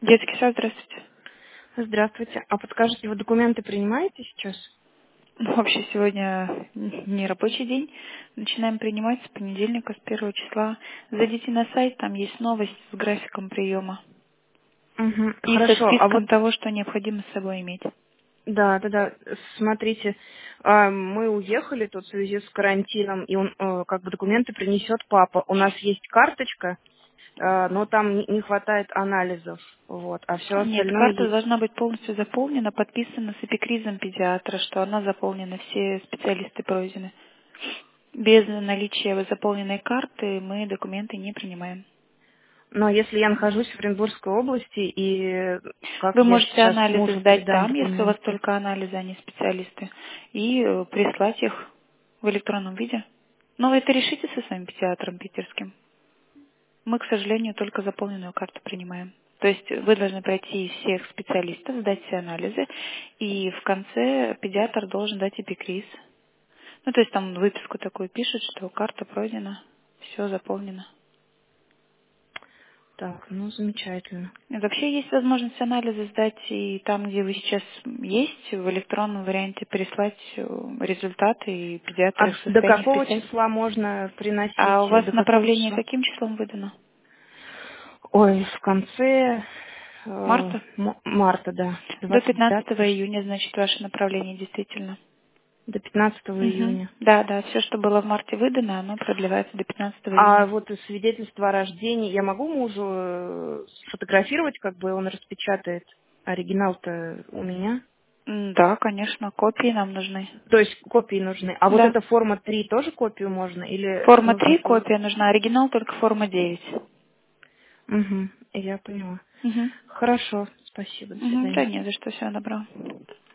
Детский сад, здравствуйте. Здравствуйте. А подскажите, вы документы принимаете сейчас? Ну, вообще сегодня не рабочий день. Начинаем принимать с понедельника, с 1 числа. Зайдите на сайт, там есть новость с графиком приема Угу. и со Хорошо. А вот, списком того, что необходимо с собой иметь. да, смотрите, мы уехали тут в связи с карантином, и он, как бы документы принесет папа. У нас есть карточка, но там не хватает анализов, вот, а все Нет, остальное карта есть. должна быть полностью заполнена, подписана с эпикризом педиатра, что она заполнена, все специалисты пройдены. Без наличия заполненной карты мы документы не принимаем. Но если я нахожусь в Оренбургской области, и как Вы я можете сейчас анализы мужу сдать передам там, если у вас документы? только анализы, а не специалисты, и прислать их в электронном виде. Но вы это решите со своим педиатром питерским. Мы, к сожалению, только заполненную карту принимаем. То есть вы должны пройти всех специалистов, сдать все анализы, и в конце педиатр должен дать эпикриз. Ну, то есть там выписку такую пишет, что карта пройдена, все заполнено. Так, ну замечательно. И вообще есть возможность анализы сдать и там, где вы сейчас есть, в электронном варианте переслать результаты, и А педиатры их в до состоянии какого вписать. числа можно А приносить? у вас До какого направление числа? каким числом выдано? Ой, в конце Марта? марта, да, До 25 15 июня, значит, ваше направление действительно. до 15 Угу. июня. Да, да, все, что было в марте выдано, оно продлевается до 15 А июня. вот и свидетельство о рождении я могу мужу сфотографировать, как бы он распечатает. Оригинал-то у меня. Да, конечно, копии нам нужны. То есть копии нужны. А вот Да. эта форма 3 тоже копию можно? Или Форма нужно 3 было... копия нужна, оригинал только форма 9. Угу, я поняла. Угу. Хорошо, спасибо, до Угу. Да свидания. не за что, всего доброго.